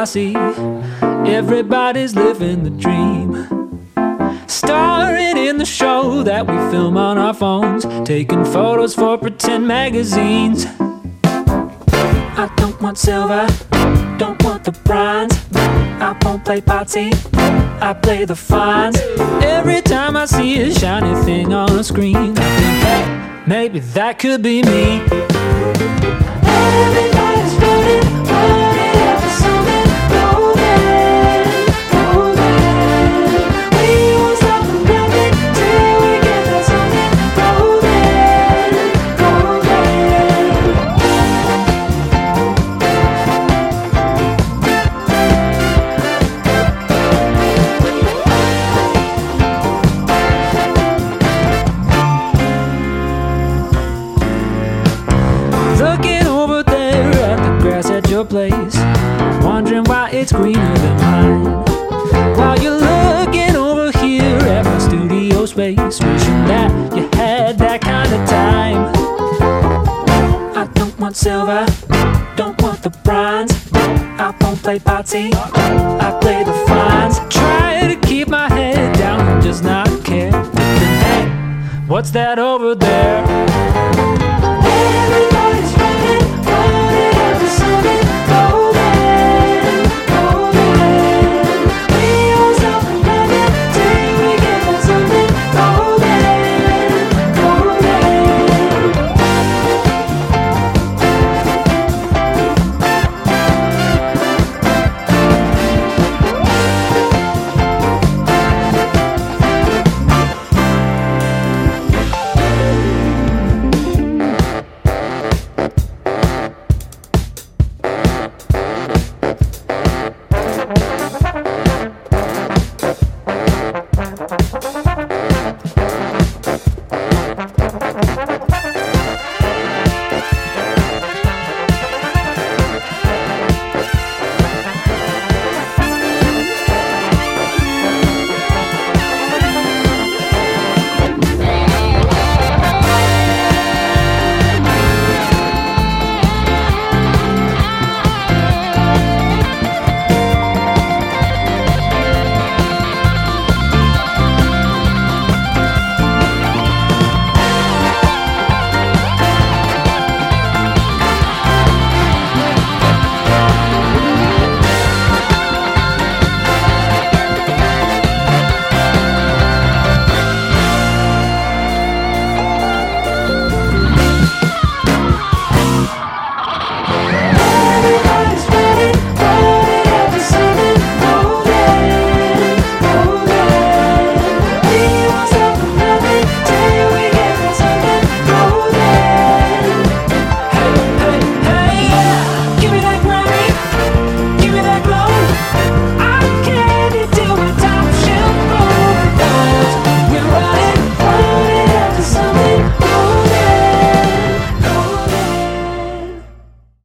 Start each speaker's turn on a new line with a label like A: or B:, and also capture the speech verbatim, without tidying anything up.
A: I see everybody's living the dream, starring in the show that we film on our phones, taking photos for pretend magazines. I don't want silver, don't want the bronze. I won't play party, I play the fines. Every time I see a shiny thing on the screen, I think, hey, maybe that could be me. Everybody's running, running after something golden, golden. We won't stop for nothing till we get that something golden, looking over there at the grass at your place, wondering why it's greener than mine, while you're looking over here at my studio space, wishing that you had that kind of time. I don't want silver, don't want the bronze. I won't play party, I play the fines. Try to keep my head down and just not care. But then, hey, what's that over there?